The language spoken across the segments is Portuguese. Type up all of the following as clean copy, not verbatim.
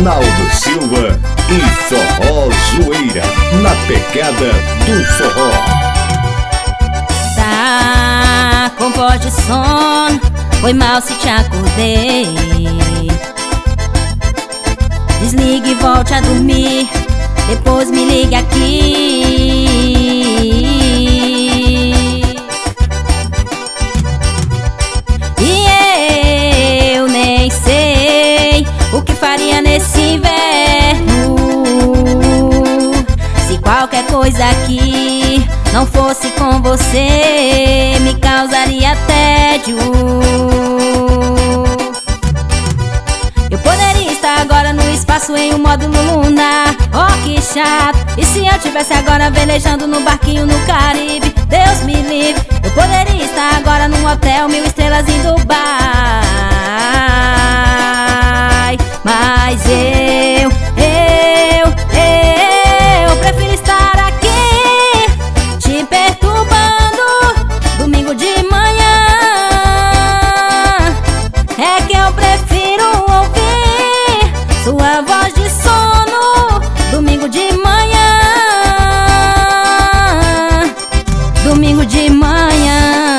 Naldo Silva e Forró Zoeira, na pegada do forró. Tá com voz de sono, foi mal se te acordei. Desligue e volte a dormir, depois me ligue aqui. E eu nem sei o que faria nesse inverno se qualquer coisa aqui não fosse com você, me causaria tédio. Eu poderia estar agora no espaço em um módulo lunar, oh que chato. E se eu tivesse agora velejando no barquinho no Caribe, Deus me livre. Eu poderia estar agora num hotel 1000 estrelas em Dubai. Mas eu prefiro estar aqui te perturbando domingo de manhã. É que eu prefiro ouvir sua voz de sono domingo de manhã. Domingo de manhã.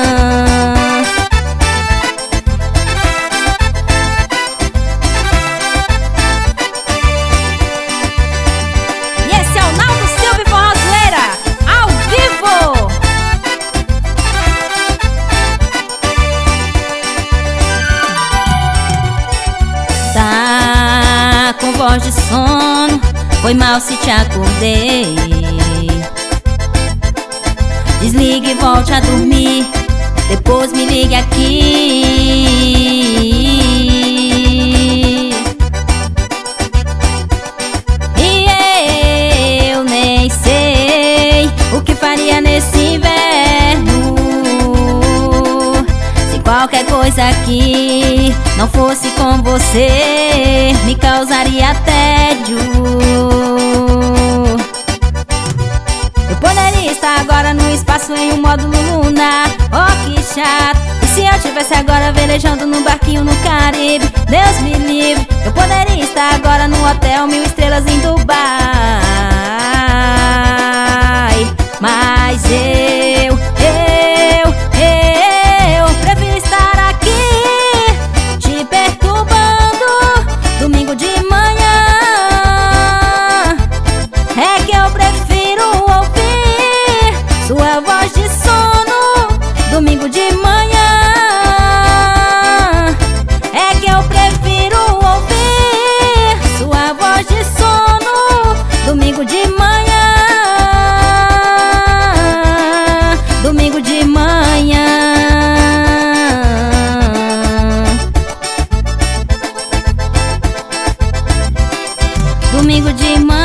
E esse é o Naldo Silva e Forró Zoeira, ao vivo. Tá com voz de sono, foi mal se te acordei. Desligue e volte a dormir, depois me ligue aqui. E eu nem sei o que faria nesse inverno se qualquer coisa aqui não fosse com você, me causaria tédio. Eu poderia estar agora no espaço em um módulo lunar, oh que chato. E se eu tivesse agora velejando num barquinho no Caribe, Deus me livre. Eu poderia estar agora num hotel 1000 estrelas em Dubai. Mas eu prefiro estar aqui te perturbando domingo de manhã. É que eu prefiro ouvir sua voz de sono domingo de manhã. É que eu prefiro ouvir sua voz de sono domingo de manhã. Domingo de manhã. Domingo de manhã.